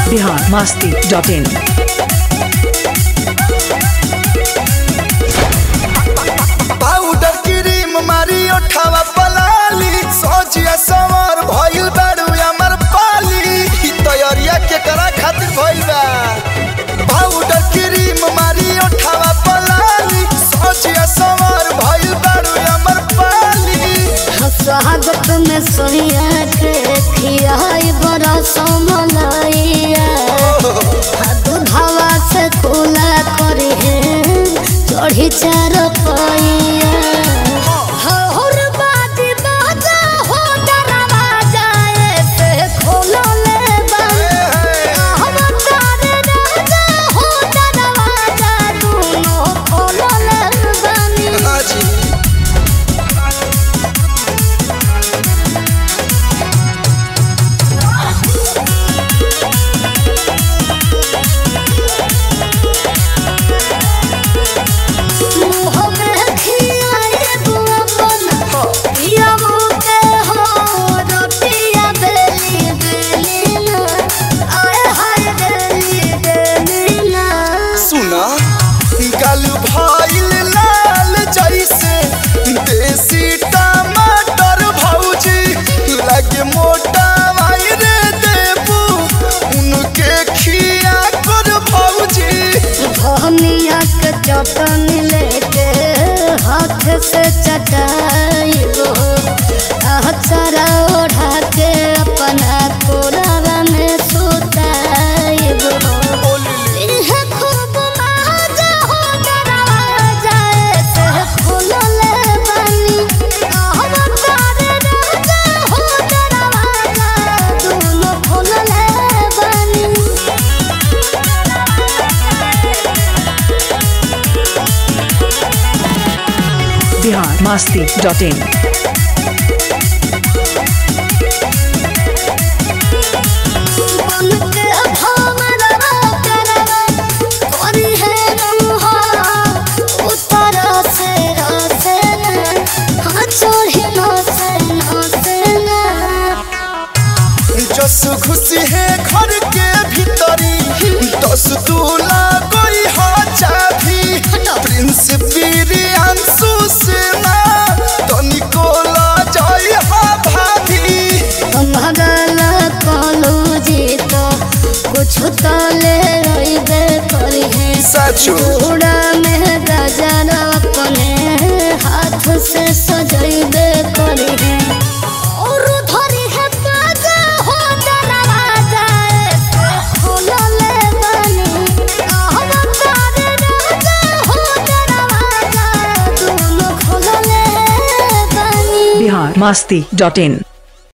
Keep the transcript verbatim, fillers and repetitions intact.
Bihar Masti dot in. Powder cream मारी ओठावा पलाली सोचिया सवार भइल बाड़ू हमर पाली ई तैयारिया के करा खातिर भइल बा। पाउडर क्रीम मारी ओठावा पलाली सोचिया सवार भइल बाड़ू हमर पाली। स्वागत में सोनिया के खियाई बड़ा समलैया दूधवा से खुला करे चढ़ी चार पैया हर बाजी बाजा हो दरवाजा से खोलो ले हम तारे राजा हो दरवाजा दोनों खोलो ले बानी। गल भइल लाल जैसे देसी टमाटर भौजी लगे मोटा रे देबू उनके खिया कर भौजी। धनिया के चटनी लेके हाथ से चटाइबो अचारा ओढ़ा के अपना कोरावा में सुताइबो। बिहार मस्ती डॉट इन। जस खुशी है घर के भीतरी दस दूला कोई हा चाभी प्रिंस बिरियांसु सेना तो निकोला जाई हा भाभी। भगला कलू जी तो कुछ तो ले रही करी है सचो चूड़ा में गजर अपने हाथ से सजैबे करी है और धरी है बाजा हो दरवाजा से खोलो ले बानी हम तारे राजा हो दरवाजा दोनों खोलो ले बानी। बिहार मस्ती डॉट इन।